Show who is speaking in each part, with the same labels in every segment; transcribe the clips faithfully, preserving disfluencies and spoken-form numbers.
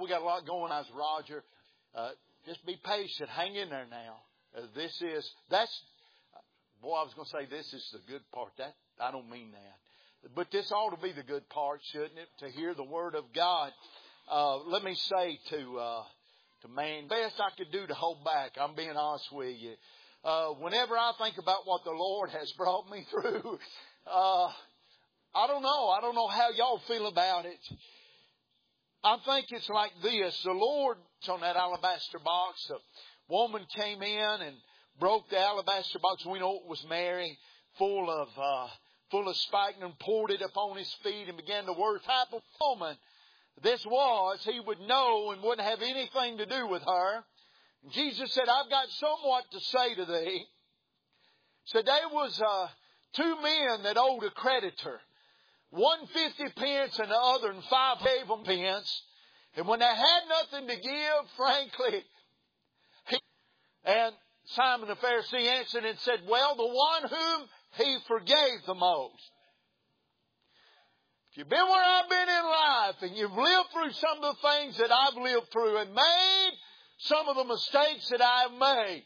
Speaker 1: got a lot going on, Roger. Uh, just be patient. Hang in there now. Uh, this is, that's, boy, I was going to say this is the good part. That I don't mean that. But this ought to be the good part, shouldn't it? To hear the Word of God. Uh, let me say to, uh, to man, best I could do to hold back. I'm being honest with you. Uh, whenever I think about what the Lord has brought me through, uh, I don't know. I don't know how y'all feel about it. I think it's like this. The Lord, on that alabaster box, a woman came in and broke the alabaster box. We know it was Mary, full of uh, full of spikenard, poured it upon His feet and began to worship. Type of woman this was, He would know and wouldn't have anything to do with her. And Jesus said, I've got somewhat to say to thee. So there was uh, two men that owed a creditor. One fifty pence and the other and five gave them pence. And when they had nothing to give, frankly, he, and Simon the Pharisee answered and said, well, the one whom he forgave the most. If you've been where I've been in life and you've lived through some of the things that I've lived through and made some of the mistakes that I've made,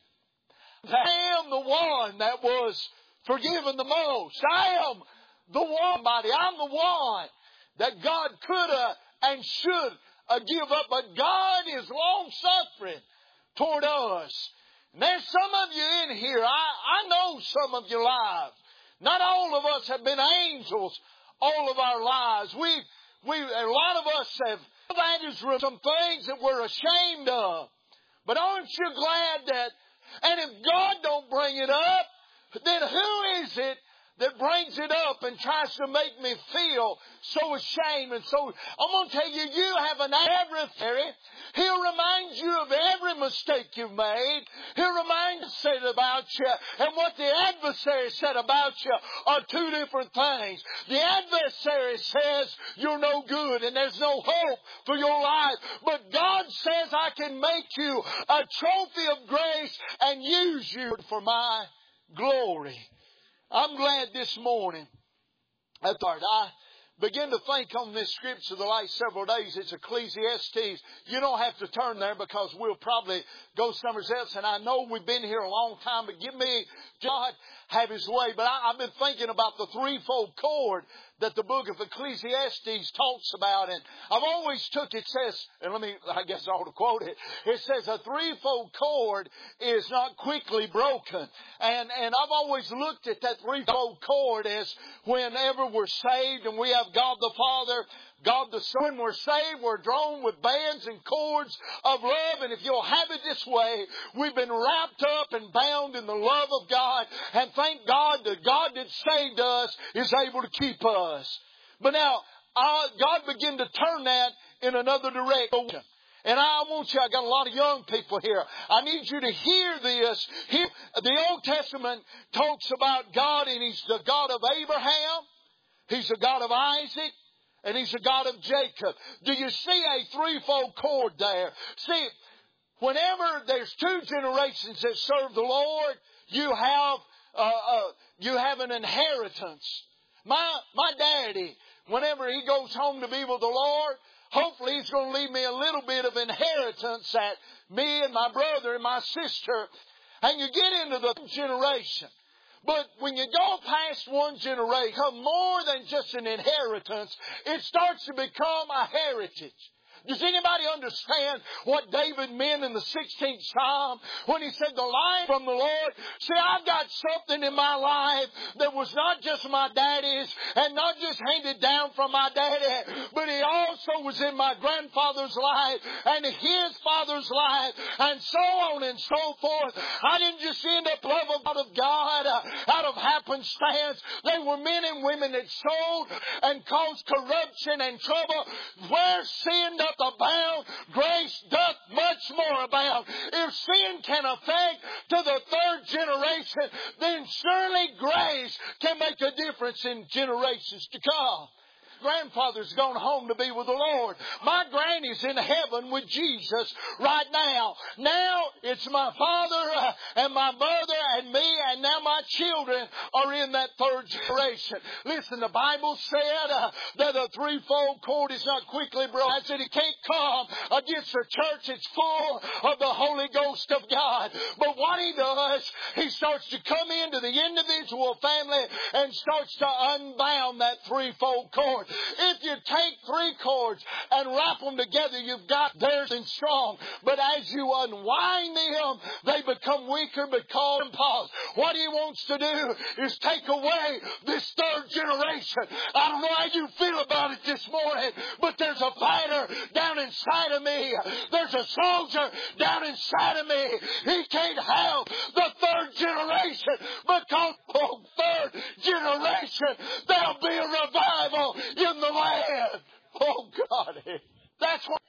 Speaker 1: I am the one that was forgiven the most. I am the one, buddy. I'm the one that God could have and should uh, give up. But God is long-suffering toward us. And there's some of you in here. I, I know some of your lives. Not all of us have been angels all of our lives. We, we, a lot of us have, that is some things that we're ashamed of. But aren't you glad that, and if God don't bring it up, then who is it that brings it up and tries to make me feel so ashamed? And so I'm going to tell you, you have an adversary. He'll remind you of every mistake you've made. He'll remind you said about you. And what the adversary said about you are two different things. The adversary says you're no good and there's no hope for your life. But God says I can make you a trophy of grace and use you for my glory. I'm glad this morning that I begin to think on this scripture the last several days. It's Ecclesiastes. You don't have to turn there because we'll probably go somewhere else. And I know we've been here a long time, but give me God have His way. But I, I've been thinking about the threefold cord that the book of Ecclesiastes talks about. And I've always took, it says, and let me, I guess I ought to quote it. It says a threefold cord is not quickly broken. And, and I've always looked at that threefold cord as whenever we're saved and we have God the Father, God the Son, when we're saved, we're drawn with bands and cords of love. And if you'll have it this way, we've been wrapped up and bound in the love of God. And thank God that God that saved us is able to keep us. But now, uh, God began to turn that in another direction. And I want you, I got a lot of young people here. I need you to hear this. Here, the Old Testament talks about God, and He's the God of Abraham. He's the God of Isaac. And He's the God of Jacob. Do you see a threefold cord there? See, whenever there's two generations that serve the Lord, you have uh, uh, you have an inheritance. My my daddy, whenever he goes home to be with the Lord, hopefully he's going to leave me a little bit of inheritance that me and my brother and my sister, and you get into the generation. But when you go past one generation, more than just an inheritance, it starts to become a heritage. Does anybody understand what David meant in the sixteenth Psalm when he said, the life from the Lord? See, I've got something in my life that was not just my daddy's and not just handed down from my daddy, but he also was in my grandfather's life and his father's life and so on and so forth. I didn't just end up loving out of God uh, out of happenstance. They were men and women that sold and caused corruption and trouble. Where sin doth abound, grace doth much more abound. If sin can affect to the third generation, then surely grace can make a difference in generations to come. grandfather's gone home to be with the Lord. My granny's in heaven with Jesus right now. Now it's my father uh, and my mother and me, and now my children are in that third generation. Listen, the Bible said uh, that a threefold cord is not quickly broken. I said it can't come against a church that's full of the Holy Ghost of God. But what he does, he starts to come into the individual family and starts to unbound that threefold cord. If you take three cords and wrap them together, you've got theirs and strong. But as you unwind them, they become weaker because of pause. What he wants to do is take away this third generation. I don't know how you feel about it this morning, but there's a fighter down inside of me. There's a soldier down inside of me. He can't have the third generation, because oh, third generation, there'll be a revival in the land. Oh God, that's what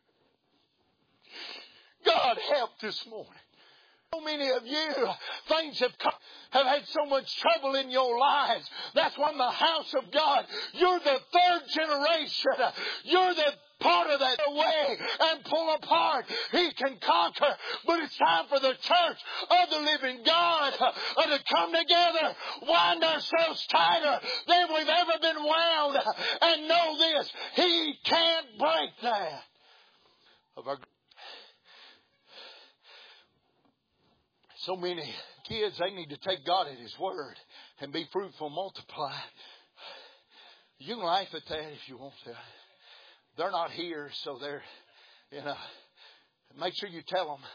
Speaker 1: God help this morning. So many of you, things have come, have had so much trouble in your lives. That's why in the house of God, you're the third generation. You're the part of that away and pull apart. He can conquer. But it's time for the church of the living God uh, to come together, wind ourselves tighter than we've ever been wound, and know this: He can't break that. Of our So many kids, they need to take God at His word and be fruitful, multiply. You can laugh at that if you want to. They're not here, so they're, you know, make sure you tell them.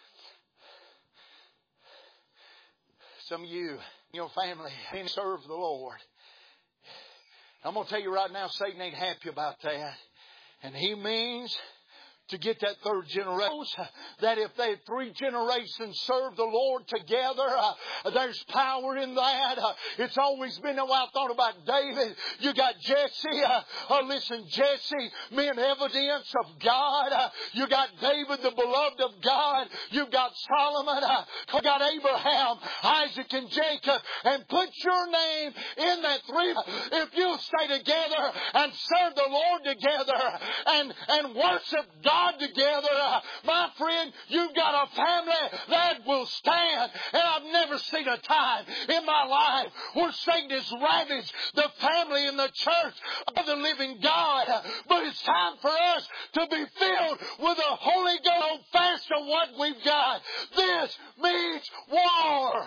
Speaker 1: Some of you, your family, and serve the Lord. I'm going to tell you right now, Satan ain't happy about that. And he means to get that third generation. That if they three generations serve the Lord together, uh, there's power in that. Uh, it's always been, oh, I thought about David. You got Jesse. Uh, uh, listen, Jesse meant evidence of God. Uh, you got David, the beloved of God. You've got Solomon. Uh, you got Abraham, Isaac, and Jacob. And put your name in that three. If you stay together and serve the Lord together and, and worship God together, uh, my friend, you've got a family that will stand. And I've never seen a time in my life where Satan has ravaged the family in the church of the living God. But it's time for us to be filled with the Holy Ghost. Fast on what we've got. This means war.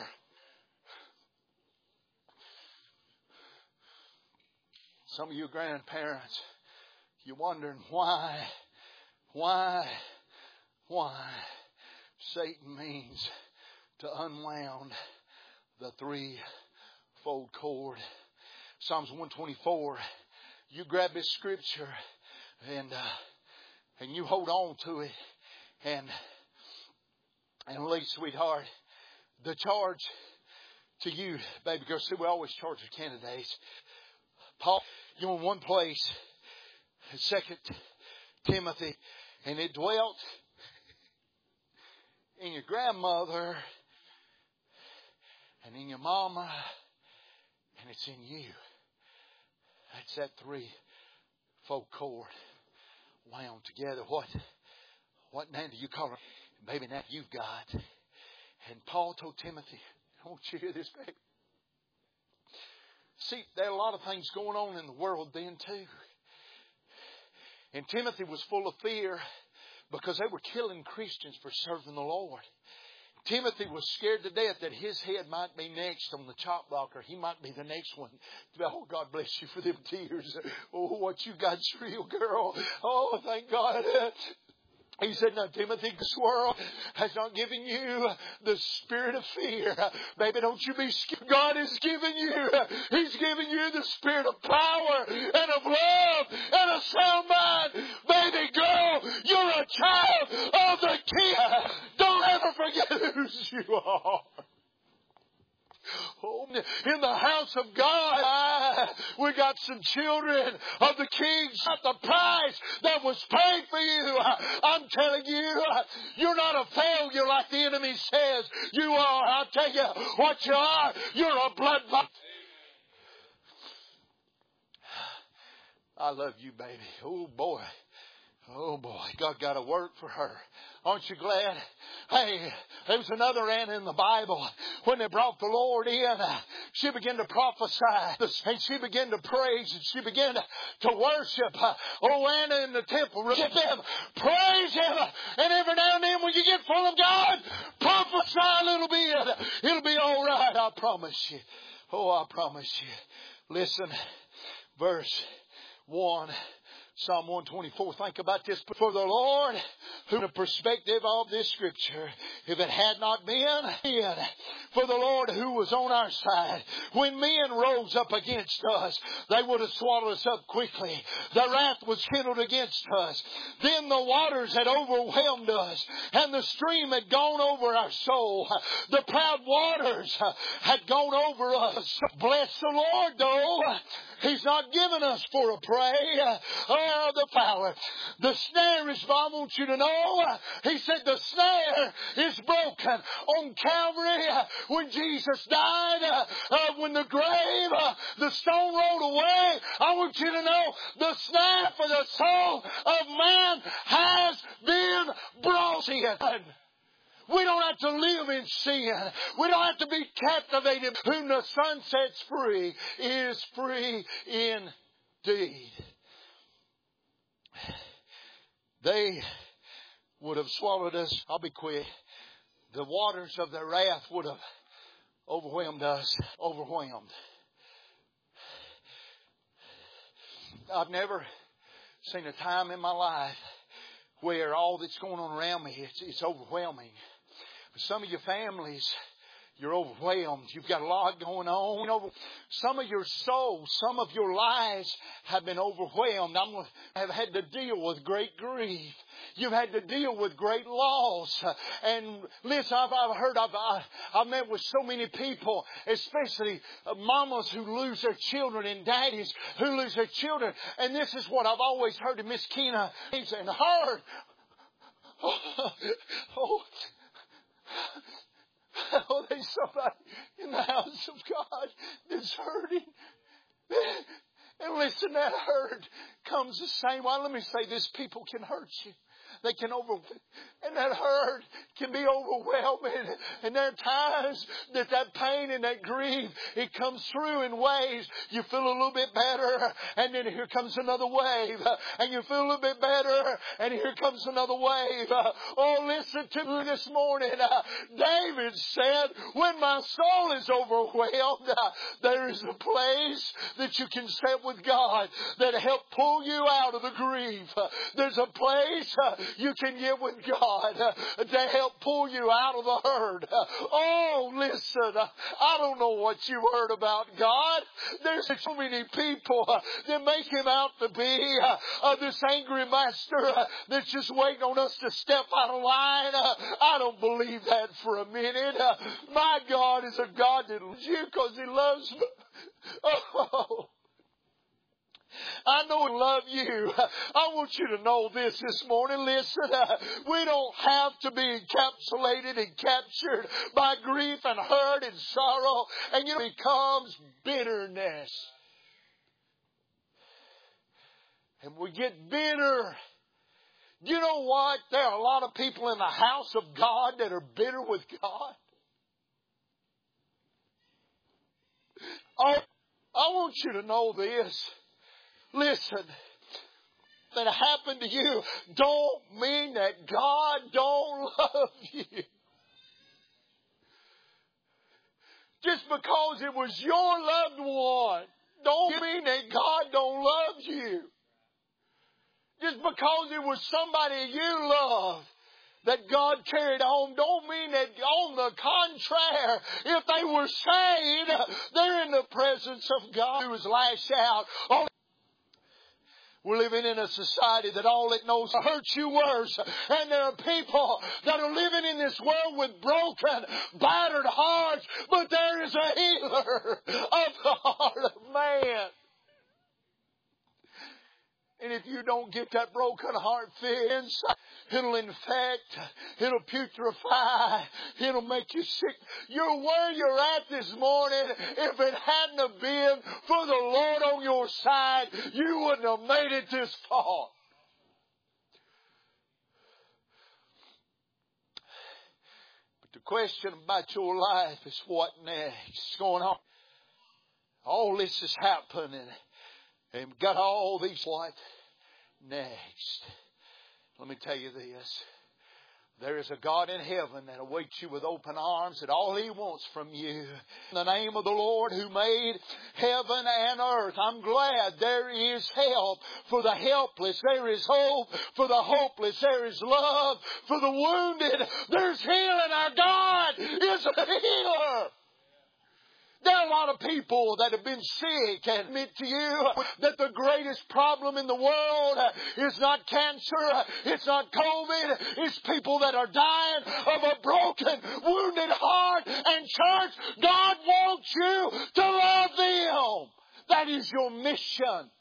Speaker 1: Some of you grandparents, you're wondering why Why, why Satan means to unwound the threefold cord. Psalms one twenty-four. You grab this scripture and uh, and you hold on to it. And and Lee, sweetheart, the charge to you, baby girl. See, we always charge the candidates. Paul, you're in one place. Second Timothy. And it dwelt in your grandmother and in your mama, and it's in you. That's that three-fold cord wound together. What, what name do you call it? Baby, now you've got. And Paul told Timothy, I want you to hear this, baby. See, there are a lot of things going on in the world then too. And Timothy was full of fear because they were killing Christians for serving the Lord. Timothy was scared to death that his head might be next on the chop block, or he might be the next one. Oh, God bless you for them tears. Oh, what you got's real, girl. Oh, thank God. He said, now, Timothy, this world has not given you the spirit of fear. Baby, don't you be scared. God has given you. He's given you the spirit of power and of love and a sound mind. Baby girl, you're a child of the King. Don't ever forget who you are. Oh, in the house of God, we got some children of the King. Not the price that was paid for you. I'm telling you, you're not a failure like the enemy says you are. I'll tell you what you are. You're a blood bond. I love you, baby. Oh, boy. Oh, boy. God got to work for her. Aren't you glad? Hey, there was another Anna in the Bible. When they brought the Lord in, she began to prophesy. And she began to praise. And she began to, to worship. Oh, Anna in the temple. Worship Him. Praise Him. And every now and then when you get full of God, prophesy a little bit. It'll be all right. I promise you. Oh, I promise you. Listen. Verse one. Psalm one twenty-four, think about this. For the Lord, who the perspective of this scripture, if it had not been, for the Lord who was on our side, when men rose up against us, they would have swallowed us up quickly. The wrath was kindled against us. Then the waters had overwhelmed us, and the stream had gone over our soul. The proud waters had gone over us. Bless the Lord, though. He's not given us for a prey. Oh, the power. The snare is, I want you to know, He said the snare is broken on Calvary when Jesus died, uh, when the grave, uh, the stone rolled away. I want you to know the snare for the soul of man has been broken. We don't have to live in sin. We don't have to be captivated. Whom the Son sets free is free indeed. They would have swallowed us. I'll be quick. The waters of their wrath would have overwhelmed us. Overwhelmed. I've never seen a time in my life where all that's going on around me, it's, it's overwhelming. Some of your families, you're overwhelmed. You've got a lot going on. You know, some of your souls, some of your lives have been overwhelmed. I'm have had to deal with great grief. You've had to deal with great loss. And listen, I've, I've heard, I've, I've, I've met with so many people, especially mamas who lose their children and daddies who lose their children. And this is what I've always heard of Miss Keena and heard. Oh, oh, oh, there's somebody in the house of God that's hurting. And listen, that hurt comes the same way. Let me say this, people can hurt you. They can over, and that hurt can be overwhelming. And there are times that that pain and that grief, it comes through in ways you feel a little bit better, and then here comes another wave, and you feel a little bit better, and here comes another wave. Oh, listen to me this morning. David said, when my soul is overwhelmed, there is a place that you can sit with God that help pull you out of the grief. There's a place you can get with God to help pull you out of the hurt. Oh, listen, I don't know what you heard about God. There's so many people that make Him out to be uh, this angry master uh, that's just waiting on us to step out of line. Uh, I don't believe that for a minute. Uh, my God is a God that loves you because He loves me. Oh, I know I love you. I want you to know this this morning. Listen, uh, we don't have to be encapsulated and captured by grief and hurt and sorrow. And you know, it becomes bitterness. And we get bitter. You know what? There are a lot of people in the house of God that are bitter with God. Oh, I want you to know this. Listen, that happened to you don't mean that God don't love you. Just because it was your loved one don't mean that God don't love you. Just because it was somebody you love that God carried on don't mean that on the contrary, if they were saved, they're in the presence of God who is lashed out. On We're living in a society that all it knows hurts you worse. And there are people that are living in this world with broken, battered hearts. But there is a healer of the heart of man. And if you don't get that broken heart fixed, it'll infect, it'll putrefy, it'll make you sick. You're where you're at this morning. If it hadn't have been for the Lord on your side, you wouldn't have made it this far. But the question about your life is what next? Going on. All this is happening. And got all these, what next? Let me tell you this. There is a God in heaven that awaits you with open arms, and all He wants from you. In the name of the Lord who made heaven and earth, I'm glad there is help for the helpless. There is hope for the hopeless. There is love for the wounded. There's healing. Our God is a healer. There are a lot of people that have been sick, and admit to you that the greatest problem in the world is not cancer, it's not COVID, it's people that are dying of a broken, wounded heart. And church, God wants you to love them. That is your mission.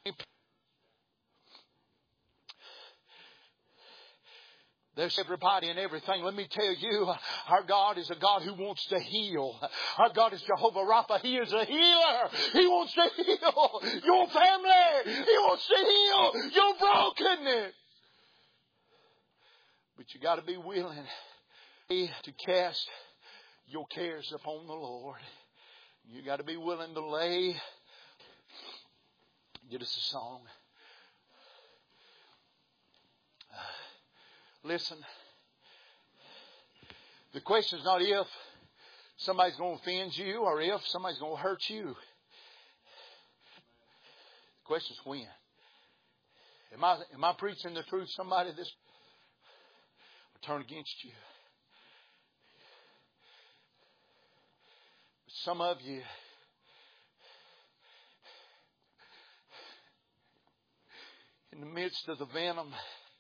Speaker 1: There's everybody and everything. Let me tell you, our God is a God who wants to heal. Our God is Jehovah Rapha. He is a healer. He wants to heal your family. He wants to heal your brokenness. But you got to be willing to cast your cares upon the Lord. You got to be willing to lay. Get us a song. Listen, the question is not if somebody's going to offend you or if somebody's going to hurt you. The question is when. Am I, am I preaching the truth? Somebody this will turn against you. Some of you, in the midst of the venom,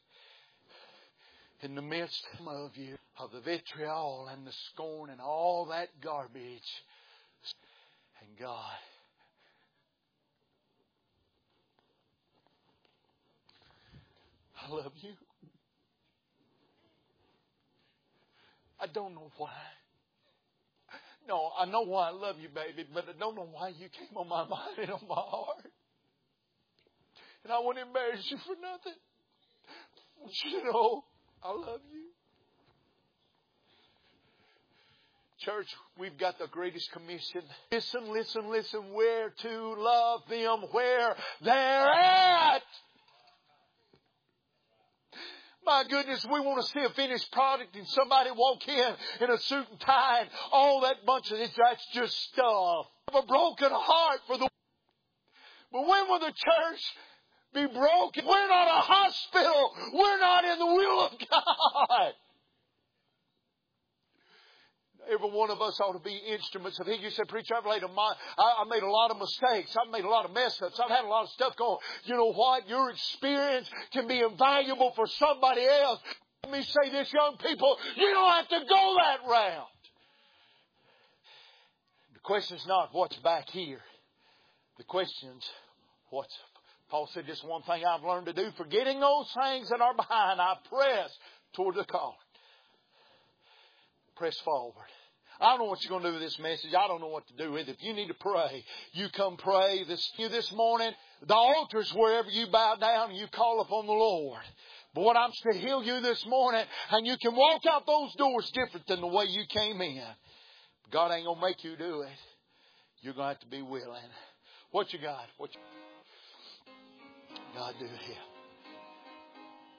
Speaker 1: in the midst of you, of the vitriol and the scorn and all that garbage. And God, I love you. I don't know why. No, I know why I love you, baby, but I don't know why you came on my mind and on my heart. And I won't embarrass you for nothing. I want you to know I love you. Church, we've got the greatest commission. Listen, listen, listen. Where to love them where they're at. My goodness, we want to see a finished product and somebody walk in in a suit and tie and all that bunch of this. That's just stuff. Have a broken heart for the... But when will the church be broken? We're not a hospital. We're not in the will of God. Every one of us ought to be instruments of His. You said, preacher, I've made a, I made a lot of mistakes. I've made a lot of mess ups. I've had a lot of stuff going. You know what? Your experience can be invaluable for somebody else. Let me say this, young people, you don't have to go that route. The question is not what's back here. The question is what's... Paul said, just one thing I've learned to do, forgetting those things that are behind, I press toward the calling. Press forward. I don't know what you're going to do with this message. I don't know what to do with it. If you need to pray, you come pray this, you this morning. The altar's wherever you bow down and you call upon the Lord. But what I'm to heal you this morning, and you can walk out those doors different than the way you came in. God ain't going to make you do it. You're going to have to be willing. What you got? What you God do it here.